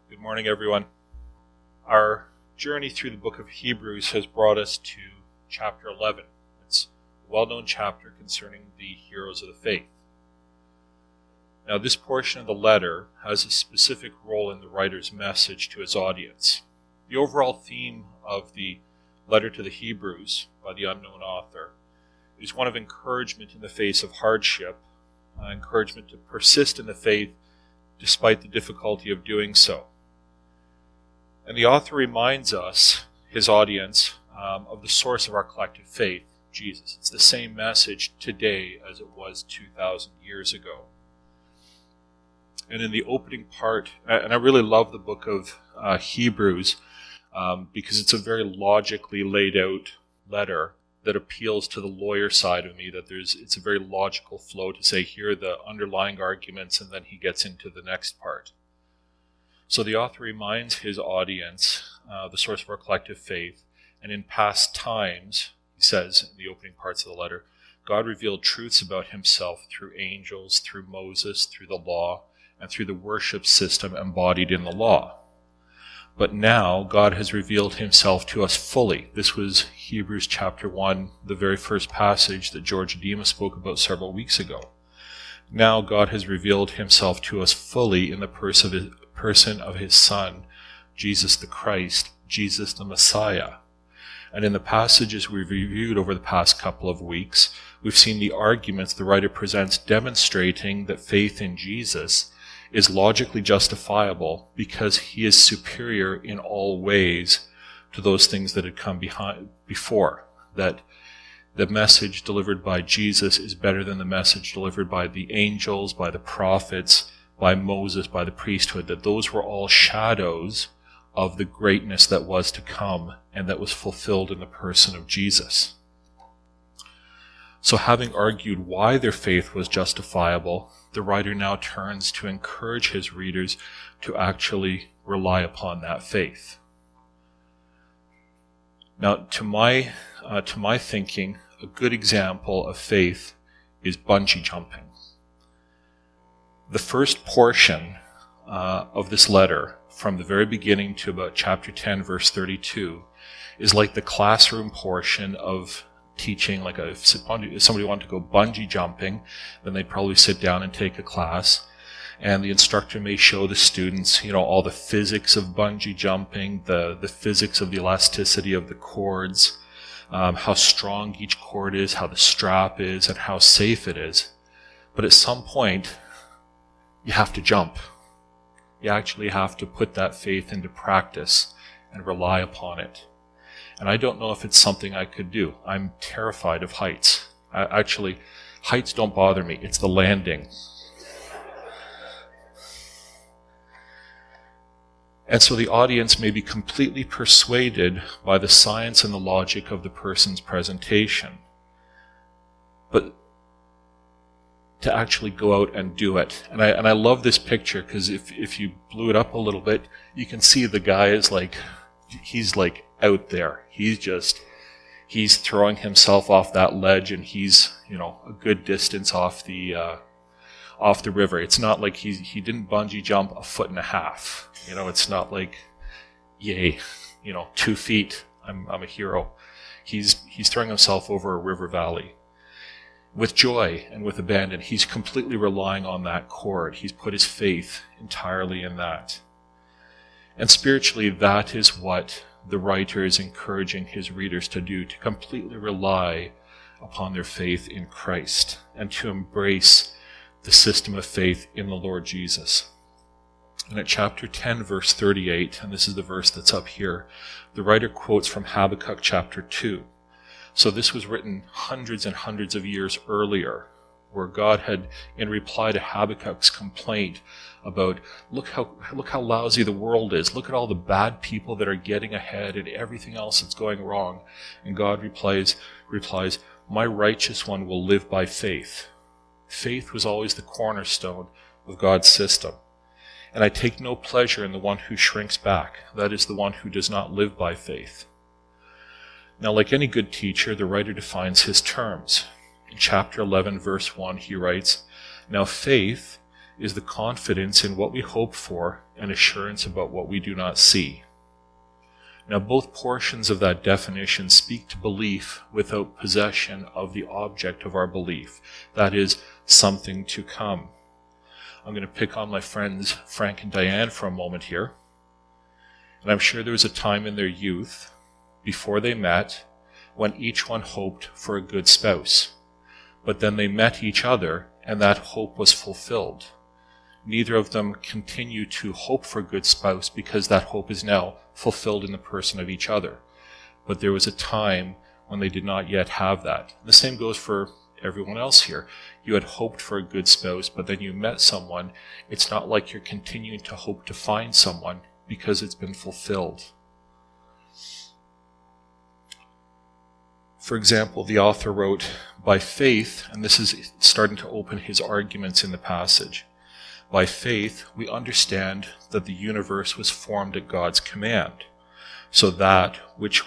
Good morning, everyone. Our journey through the book of Hebrews has brought us to chapter 11. It's a well-known chapter concerning the heroes of the faith. Now, this portion of the letter has a specific role in the writer's message to his audience. The overall theme of the letter to the Hebrews by the unknown author is one of encouragement in the face of hardship, encouragement to persist in the faith despite the difficulty of doing so. And the author reminds us, his audience, of the source of our collective faith, Jesus. It's the same message today as it was 2,000 years ago. And in the opening part, and I really love the book of Hebrews because it's a very logically laid out letter that appeals to the lawyer side of me, that it's a very logical flow to say, here are the underlying arguments, and then he gets into the next part. So the author reminds his audience, the source of our collective faith, and in past times, he says in the opening parts of the letter, God revealed truths about himself through angels, through Moses, through the law, and through the worship system embodied in the law. But now God has revealed himself to us fully. This was Hebrews chapter 1, the very first passage that George Adema spoke about several weeks ago. Now God has revealed himself to us fully in the person of his Son, Jesus the Christ, Jesus the Messiah. And in the passages we've reviewed over the past couple of weeks, we've seen the arguments the writer presents demonstrating that faith in Jesus is logically justifiable because he is superior in all ways to those things that had come before. That the message delivered by Jesus is better than the message delivered by the angels, by the prophets, by Moses, by the priesthood, that those were all shadows of the greatness that was to come and that was fulfilled in the person of Jesus. So having argued why their faith was justifiable, the writer now turns to encourage his readers to actually rely upon that faith. Now, to my thinking, a good example of faith is bungee jumping. The first portion of this letter, from the very beginning to about chapter 10, verse 32, is like the classroom portion of teaching. Like if somebody wanted to go bungee jumping, then they'd probably sit down and take a class. And the instructor may show the students, all the physics of bungee jumping, the physics of the elasticity of the cords, how strong each cord is, how the strap is, and how safe it is. But at some point, you have to jump. You actually have to put that faith into practice and rely upon it. And I don't know if it's something I could do. I'm terrified of heights. Actually, heights don't bother me. It's the landing. And so the audience may be completely persuaded by the science and the logic of the person's presentation. But to actually go out and do it. And I love this picture because if you blew it up a little bit, you can see the guy is he's out there. He's throwing himself off that ledge, and he's, a good distance off the river. It's not like he didn't bungee jump 1.5 feet. It's not like, yay, 2 feet. I'm a hero. He's throwing himself over a river valley. With joy and with abandon, he's completely relying on that cord. He's put his faith entirely in that. And spiritually, that is what the writer is encouraging his readers to do, to completely rely upon their faith in Christ and to embrace the system of faith in the Lord Jesus. And at chapter 10, verse 38, and this is the verse that's up here, the writer quotes from Habakkuk chapter 2. So this was written hundreds and hundreds of years earlier, where God had, in reply to Habakkuk's complaint about, look how lousy the world is, look at all the bad people that are getting ahead and everything else that's going wrong. And God replies, my righteous one will live by faith. Faith was always the cornerstone of God's system. And I take no pleasure in the one who shrinks back, that is the one who does not live by faith. Now, like any good teacher, the writer defines his terms. In chapter 11, verse 1, he writes, now faith is the confidence in what we hope for and assurance about what we do not see. Now, both portions of that definition speak to belief without possession of the object of our belief, that is, something to come. I'm going to pick on my friends Frank and Diane for a moment here. And I'm sure there was a time in their youth, before they met, when each one hoped for a good spouse. But then they met each other, and that hope was fulfilled. Neither of them continue to hope for a good spouse because that hope is now fulfilled in the person of each other. But there was a time when they did not yet have that. The same goes for everyone else here. You had hoped for a good spouse, but then you met someone. It's not like you're continuing to hope to find someone because it's been fulfilled. For example, the author wrote, by faith, and this is starting to open his arguments in the passage, by faith we understand that the universe was formed at God's command, so that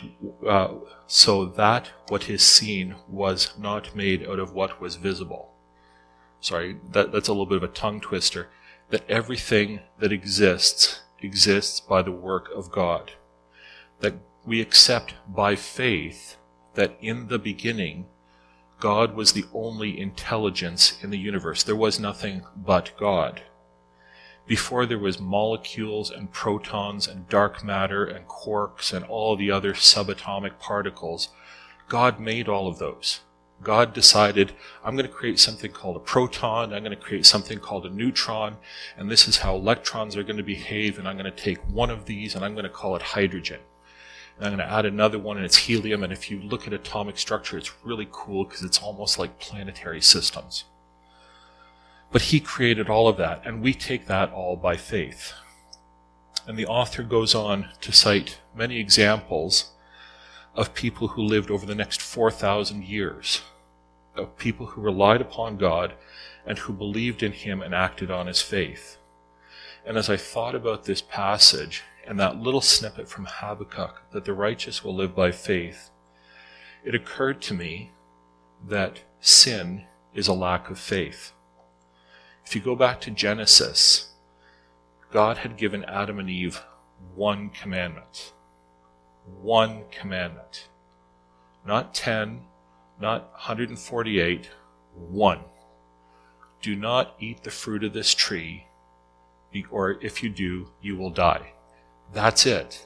what is seen was not made out of what was visible. Sorry, that's a little bit of a tongue twister. That everything that exists by the work of God. That we accept by faith that in the beginning, God was the only intelligence in the universe. There was nothing but God. Before there was molecules and protons and dark matter and quarks and all the other subatomic particles, God made all of those. God decided, I'm going to create something called a proton, I'm going to create something called a neutron, and this is how electrons are going to behave, and I'm going to take one of these and I'm going to call it hydrogen. And I'm going to add another one and it's helium, and if you look at atomic structure, it's really cool because it's almost like planetary systems. But he created all of that, and we take that all by faith. And the author goes on to cite many examples of people who lived over the next 4,000 years, of people who relied upon God and who believed in him and acted on his faith. And as I thought about this passage and that little snippet from Habakkuk, that the righteous will live by faith, it occurred to me that sin is a lack of faith. If you go back to Genesis, God had given Adam and Eve one commandment. One commandment. Not 10, not 148, one. Do not eat the fruit of this tree, or if you do, you will die. That's it.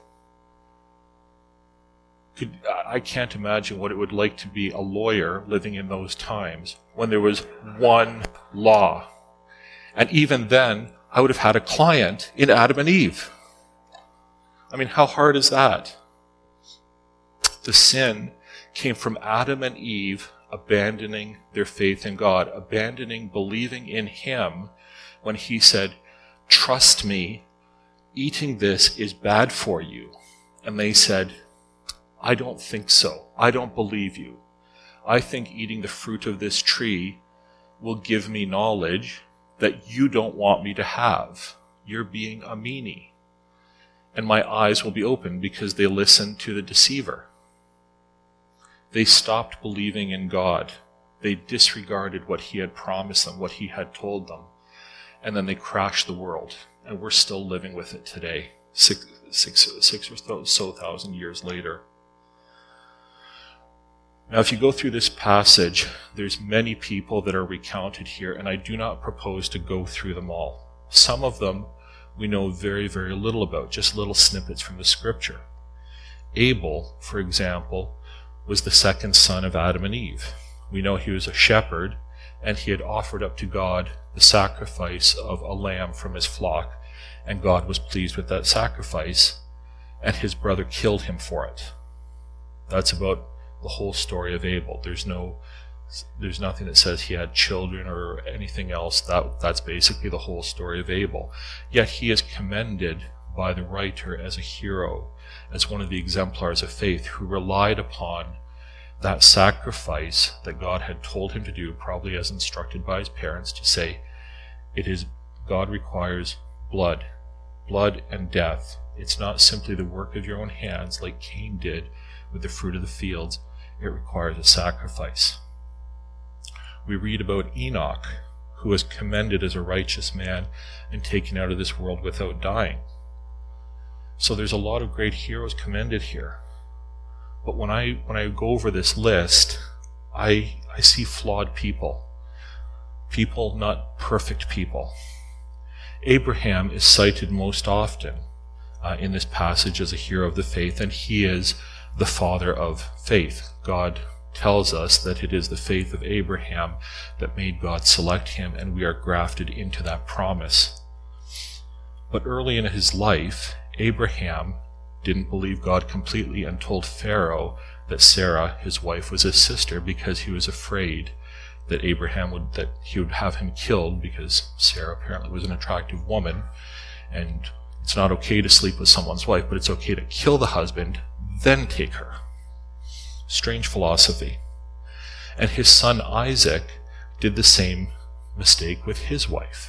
I can't imagine what it would like to be a lawyer living in those times when there was one law. And even then, I would have had a client in Adam and Eve. I mean, how hard is that? The sin came from Adam and Eve abandoning their faith in God, abandoning believing in him when he said, trust me, eating this is bad for you. And they said, I don't think so. I don't believe you. I think eating the fruit of this tree will give me knowledge that you don't want me to have. You're being a meanie. And my eyes will be open because they listened to the deceiver. They stopped believing in God. They disregarded what he had promised them, what he had told them. And then they crashed the world. And we're still living with it today, six or so thousand years later. Now, if you go through this passage, there's many people that are recounted here, and I do not propose to go through them all. Some of them we know very, very little about, just little snippets from the scripture. Abel, for example, was the second son of Adam and Eve. We know he was a shepherd, and he had offered up to God the sacrifice of a lamb from his flock, and God was pleased with that sacrifice, and his brother killed him for it. That's about the whole story of Abel. There's nothing that says he had children or anything else. That's basically the whole story of Abel. Yet he is commended by the writer as a hero, as one of the exemplars of faith who relied upon that sacrifice that God had told him to do, probably as instructed by his parents, to say, God requires blood and death. It's not simply the work of your own hands like Cain did with the fruit of the fields. It requires a sacrifice. We read about Enoch, who was commended as a righteous man and taken out of this world without dying. So there's a lot of great heroes commended here. But when I go over this list, I see flawed people. People, not perfect people. Abraham is cited most often in this passage as a hero of the faith, and he is the father of faith. God tells us that it is the faith of Abraham that made God select him, and we are grafted into that promise. But early in his life, Abraham didn't believe God completely and told Pharaoh that Sarah, his wife, was his sister because he was afraid that he would have him killed, because Sarah apparently was an attractive woman, and it's not okay to sleep with someone's wife, but it's okay to kill the husband, then take her. Strange philosophy. And his son Isaac did the same mistake with his wife.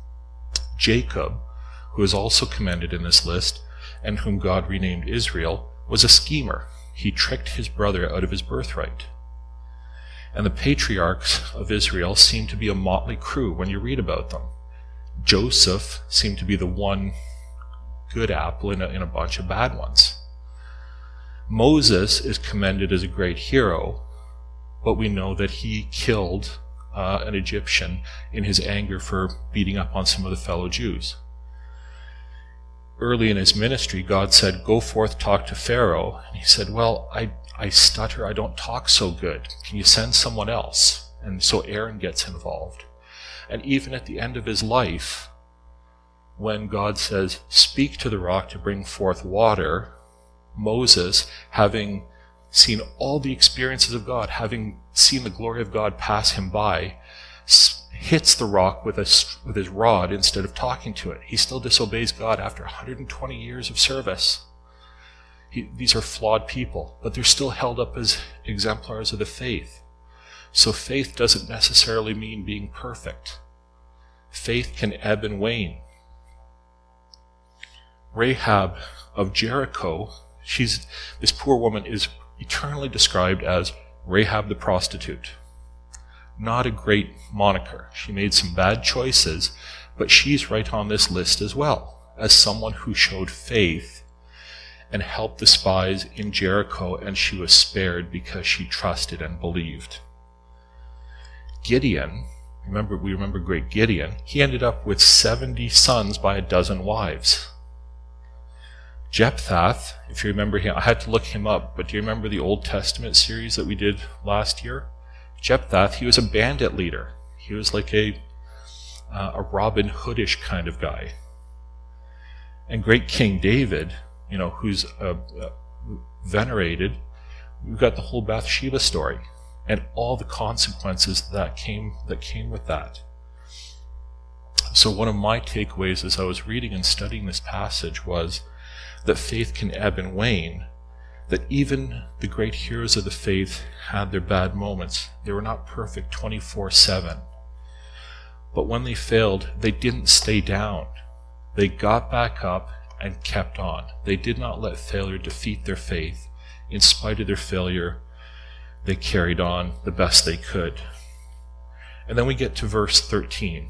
Jacob, who is also commended in this list, and whom God renamed Israel, was a schemer. He tricked his brother out of his birthright. And the patriarchs of Israel seem to be a motley crew when you read about them. Joseph seemed to be the one good apple in a bunch of bad ones. Moses is commended as a great hero, but we know that he killed an Egyptian in his anger for beating up on some of the fellow Jews. Early in his ministry, God said, "Go forth, talk to Pharaoh." And he said, "Well, I stutter, I don't talk so good. Can you send someone else?" And so Aaron gets involved. And even at the end of his life, when God says, "Speak to the rock to bring forth water," Moses, having seen all the experiences of God, having seen the glory of God pass him by, hits the rock with his rod instead of talking to it. He still disobeys God after 120 years of service. These are flawed people, but they're still held up as exemplars of the faith. So faith doesn't necessarily mean being perfect. Faith can ebb and wane. Rahab of Jericho, this poor woman is eternally described as Rahab the prostitute. Not a great moniker. She made some bad choices, but she's right on this list as well, as someone who showed faith and helped the spies in Jericho, and she was spared because she trusted and believed. Gideon, we remember great Gideon, he ended up with 70 sons by a dozen wives. Jephthah, if you remember him, I had to look him up, but do you remember the Old Testament series that we did last year? Jephthah, he was a bandit leader. He was like a Robin Hoodish kind of guy. And great King David, who's venerated, we've got the whole Bathsheba story and all the consequences that came with that. So one of my takeaways as I was reading and studying this passage was that faith can ebb and wane, that even the great heroes of the faith had their bad moments. They were not perfect 24/7. But when they failed, they didn't stay down. They got back up and kept on. They did not let failure defeat their faith. In spite of their failure, they carried on the best they could. And then we get to verse 13.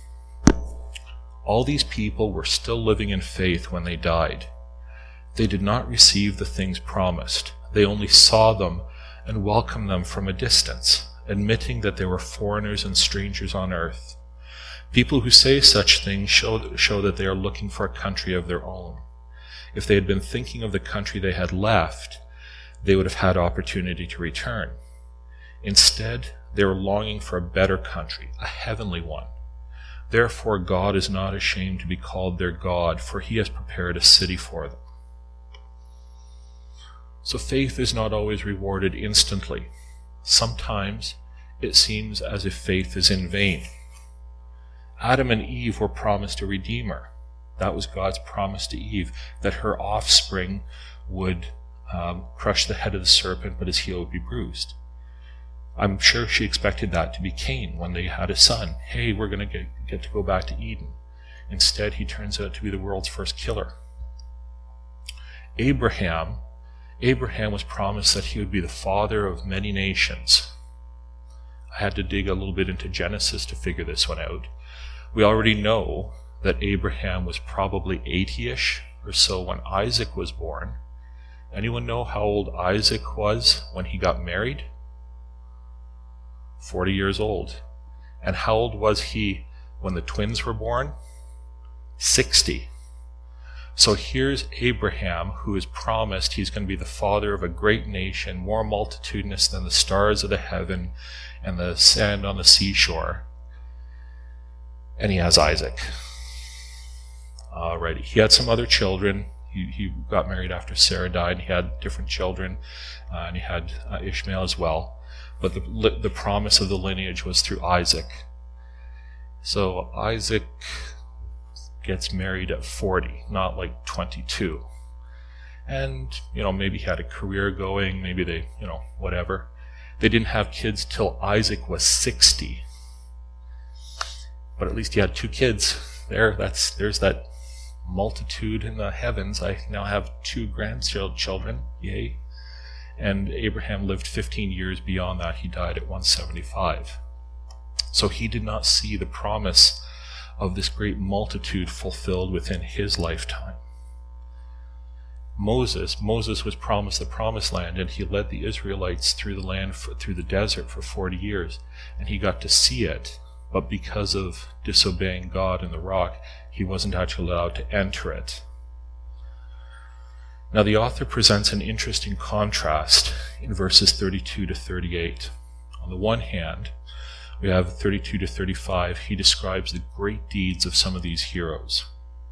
All these people were still living in faith when they died. They did not receive the things promised. They only saw them and welcomed them from a distance, admitting that they were foreigners and strangers on earth. People who say such things show that they are looking for a country of their own. If they had been thinking of the country they had left, they would have had opportunity to return. Instead, they were longing for a better country, a heavenly one. Therefore, God is not ashamed to be called their God, for he has prepared a city for them. So faith is not always rewarded instantly. Sometimes it seems as if faith is in vain. Adam and Eve were promised a redeemer. That was God's promise to Eve, that her offspring would crush the head of the serpent, but his heel would be bruised. I'm sure she expected that to be Cain when they had a son. Hey, we're going to get to go back to Eden. Instead, he turns out to be the world's first killer. Abraham was promised that he would be the father of many nations. I had to dig a little bit into Genesis to figure this one out. We already know that Abraham was probably 80-ish or so when Isaac was born. Anyone know how old Isaac was when he got married? 40 years old. And how old was he when the twins were born? 60. So here's Abraham, who is promised he's going to be the father of a great nation, more multitudinous than the stars of the heaven and the sand on the seashore. And he has Isaac. Alrighty. He had some other children. He got married after Sarah died. He had different children, and he had Ishmael as well. But the promise of the lineage was through Isaac. So Isaac gets married at 40, not like 22. And, maybe he had a career going, maybe they, whatever. They didn't have kids till Isaac was 60. But at least he had 2 kids. There's that multitude in the heavens. I now have 2 grandchildren. Yay. And Abraham lived 15 years beyond that. He died at 175. So he did not see the promise of this great multitude fulfilled within his lifetime. Moses was promised the promised land, and he led the Israelites through the land, through the desert for 40 years, and he got to see it. But because of disobeying God and the rock, he wasn't actually allowed to enter it. Now the author presents an interesting contrast in verses 32 to 38. On the one hand, we have 32 to 35. He describes the great deeds of some of these heroes.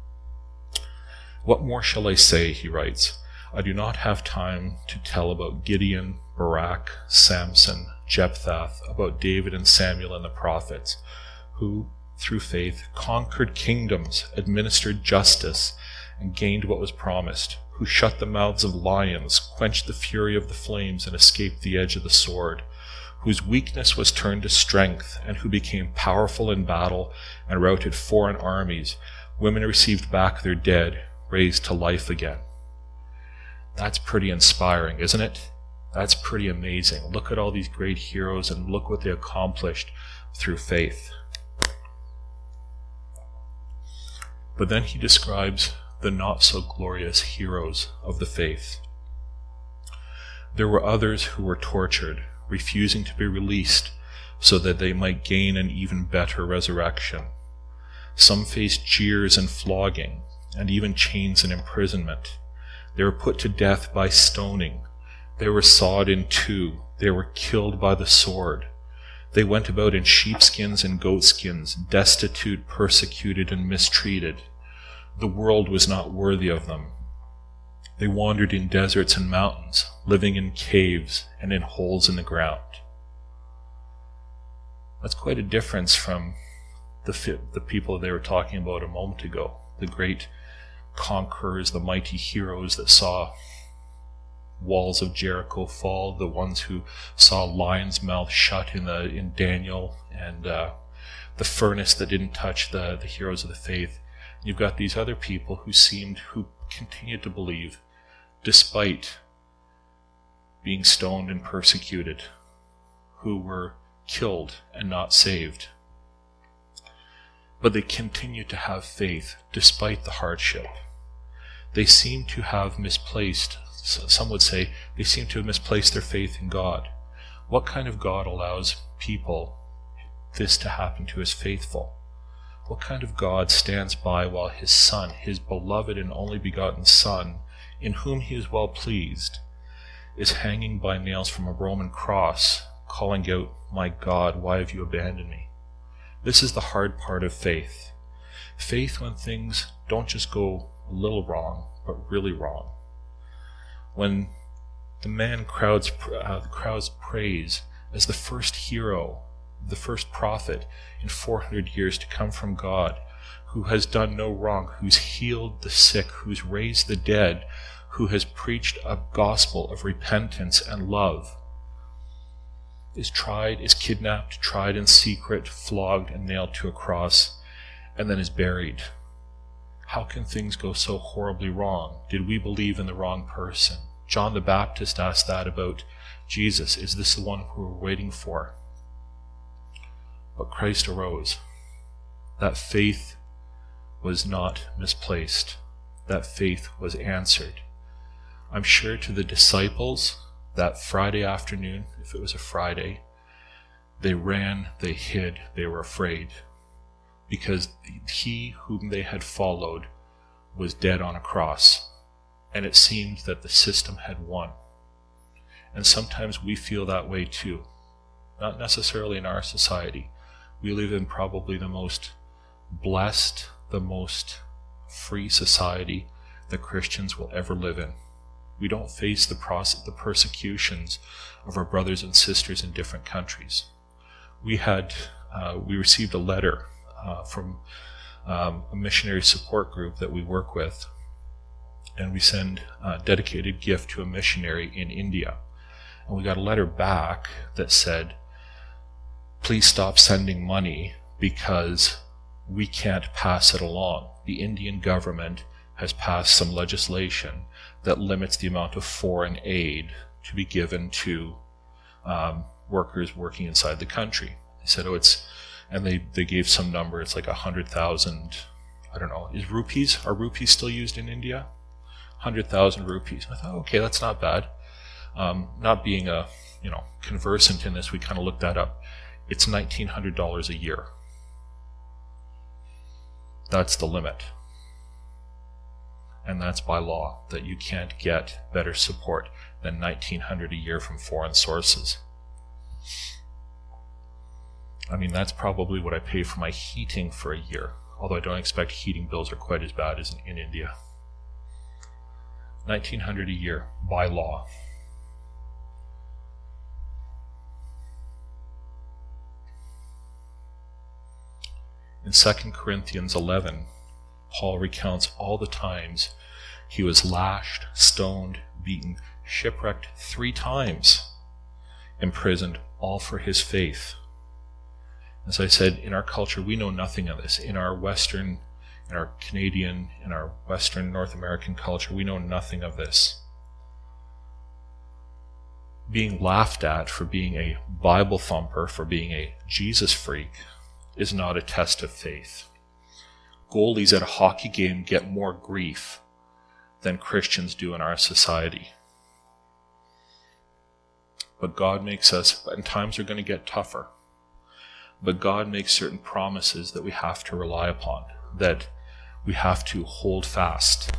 What more shall I say, he writes. I do not have time to tell about Gideon, Barak, Samson, Jephthah, about David and Samuel and the prophets, who, through faith, conquered kingdoms, administered justice, and gained what was promised, who shut the mouths of lions, quenched the fury of the flames, and escaped the edge of the sword, whose weakness was turned to strength, and who became powerful in battle and routed foreign armies. Women received back their dead, raised to life again. That's pretty inspiring, isn't it? That's pretty amazing. Look at all these great heroes and look what they accomplished through faith. But then he describes the not-so-glorious heroes of the faith. There were others who were tortured, refusing to be released so that they might gain an even better resurrection. Some faced jeers and flogging, and even chains and imprisonment. They were put to death by stoning. They were sawed in two. They were killed by the sword. They went about in sheepskins and goatskins, destitute, persecuted, and mistreated. The world was not worthy of them. They wandered in deserts and mountains, living in caves and in holes in the ground. That's quite a difference from the people they were talking about a moment ago, the great conquerors, the mighty heroes that saw walls of Jericho fall, the ones who saw lions' mouths shut in Daniel, and the furnace that didn't touch the heroes of the faith. You've got these other people who continued to believe despite being stoned and persecuted, who were killed and not saved. But they continued to have faith despite the hardship. They seem to have misplaced, some would say, they seem to have misplaced their faith in God. What kind of God allows people this to happen to his faithful? What kind of God stands by while his Son, his beloved and only begotten Son, in whom he is well pleased, is hanging by nails from a Roman cross, calling out, "My God, why have you abandoned me?" This is the hard part of faith. Faith when things don't just go a little wrong, but really wrong. When the crowds praise as the first hero, the first prophet in 400 years to come from God, who has done no wrong, who's healed the sick, who's raised the dead, who has preached a gospel of repentance and love, is kidnapped, tried in secret, flogged and nailed to a cross, and then is buried. How can things go so horribly wrong? Did we believe in the wrong person? John the Baptist asked that about Jesus. Is this the one who we're waiting for? But Christ arose. That faith was not misplaced. That faith was answered. I'm sure to the disciples that Friday afternoon, if it was a Friday, they ran, they hid, they were afraid, because he whom they had followed was dead on a cross, and it seemed that the system had won. And sometimes we feel that way too, not necessarily in our society. We live in probably the most blessed, the most free society that Christians will ever live in. We don't face the persecutions of our brothers and sisters in different countries. We received a letter from a missionary support group that we work with, and we send a dedicated gift to a missionary in India. And we got a letter back that said, please stop sending money because we can't pass it along. The Indian government has passed some legislation that limits the amount of foreign aid to be given to workers working inside the country. They said, and they gave some number, it's like 100,000, I don't know, are rupees still used in India? 100,000 rupees. I thought, okay, that's not bad. Not being conversant in this, we kind of looked that up. It's $1,900 a year. That's the limit. And that's by law, that you can't get better support than $1,900 a year from foreign sources. I mean, that's probably what I pay for my heating for a year, although I don't expect heating bills are quite as bad as in India. $1,900 a year by law. In 2 Corinthians 11, Paul recounts all the times he was lashed, stoned, beaten, shipwrecked 3 times, imprisoned, all for his faith. As I said, in our culture, we know nothing of this. In our Canadian, in our Western North American culture, we know nothing of this. Being laughed at for being a Bible thumper, for being a Jesus freak, is not a test of faith. Goalies at a hockey game get more grief than Christians do in our society. But God makes us, and times are going to get tougher, but God makes certain promises that we have to rely upon, that we have to hold fast.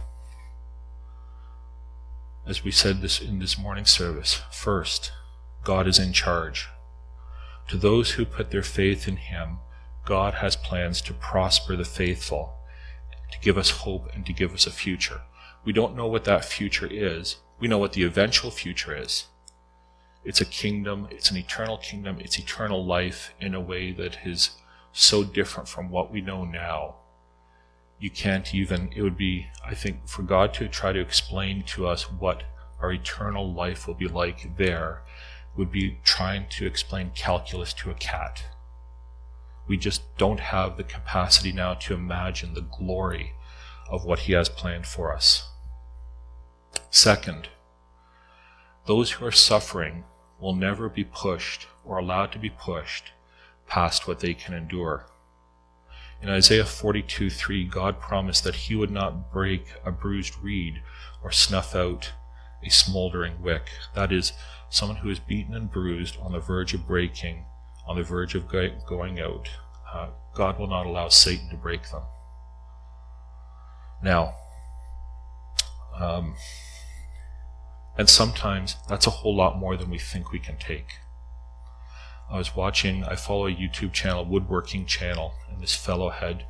As we said this in this morning's service, first, God is in charge. To those who put their faith in Him, God has plans to prosper the faithful, to give us hope and to give us a future. We don't know what that future is. We know what the eventual future is. It's a kingdom, it's an eternal kingdom, it's eternal life in a way that is so different from what we know now. You can't even, it would be, I think, for God to try to explain to us what our eternal life will be like there, would be trying to explain calculus to a cat. We just don't have the capacity now to imagine the glory of what He has planned for us. Second, those who are suffering will never be pushed or allowed to be pushed past what they can endure. In Isaiah 42:3, God promised that He would not break a bruised reed or snuff out a smoldering wick. That is, someone who is beaten and bruised on the verge of breaking, on the verge of going out. God will not allow Satan to break them. Now, and sometimes that's a whole lot more than we think we can take. I follow a YouTube channel, woodworking channel, and this fellow had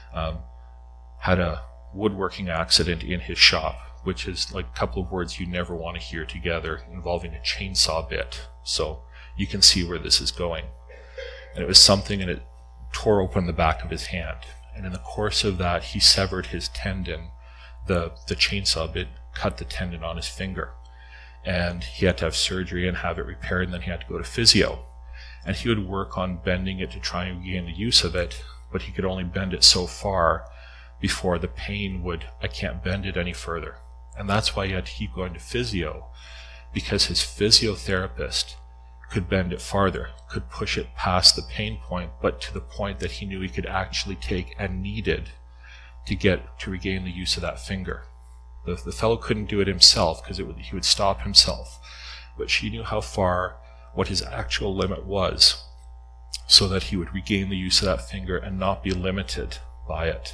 a woodworking accident in his shop, which is like a couple of words you never want to hear together, involving a chainsaw bit. So you can see where this is going. And it was something, and it tore open the back of his hand. And in the course of that, he severed his tendon. The chainsaw bit cut the tendon on his finger. And he had to have surgery and have it repaired, and then he had to go to physio. And he would work on bending it to try and gain the use of it, but he could only bend it so far before the pain I can't bend it any further. And that's why he had to keep going to physio, because his physiotherapist could bend it farther, could push it past the pain point, but to the point that he knew he could actually take and needed to regain the use of that finger. The fellow couldn't do it himself because he would stop himself, but she knew how far, what his actual limit was, so that he would regain the use of that finger and not be limited by it.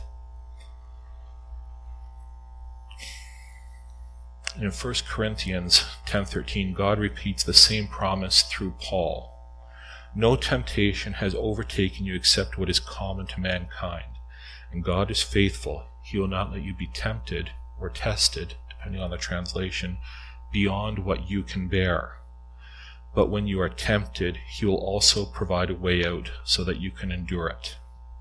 And in 1 Corinthians 10:13, God repeats the same promise through Paul. No temptation has overtaken you except what is common to mankind. And God is faithful. He will not let you be tempted or tested, depending on the translation, beyond what you can bear. But when you are tempted, he will also provide a way out so that you can endure it.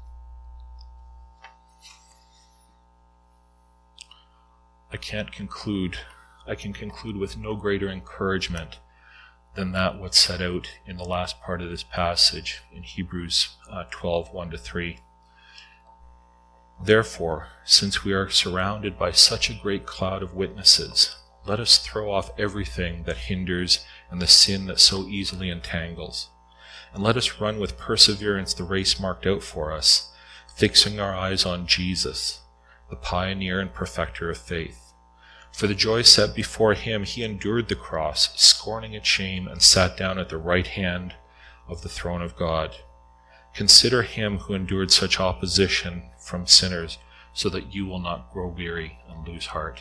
I can conclude with no greater encouragement than that what's set out in the last part of this passage in Hebrews 12:1-3. Therefore, since we are surrounded by such a great cloud of witnesses, let us throw off everything that hinders and the sin that so easily entangles, and let us run with perseverance the race marked out for us, fixing our eyes on Jesus, the pioneer and perfecter of faith. For the joy set before him, he endured the cross, scorning its shame, and sat down at the right hand of the throne of God. Consider him who endured such opposition from sinners, so that you will not grow weary and lose heart.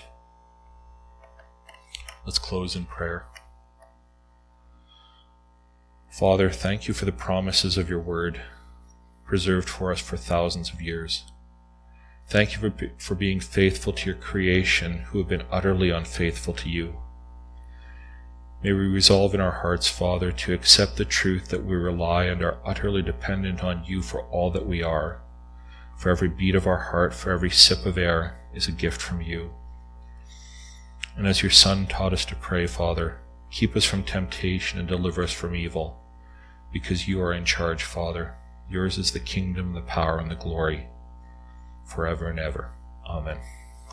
Let's close in prayer. Father, thank you for the promises of your word, preserved for us for thousands of years. Thank you for being faithful to your creation, who have been utterly unfaithful to you. May we resolve in our hearts, Father, to accept the truth that we rely and are utterly dependent on you for all that we are. For every beat of our heart, for every sip of air, is a gift from you. And as your Son taught us to pray, Father, keep us from temptation and deliver us from evil, because you are in charge, Father. Yours is the kingdom, the power, and the glory, forever and ever. Amen.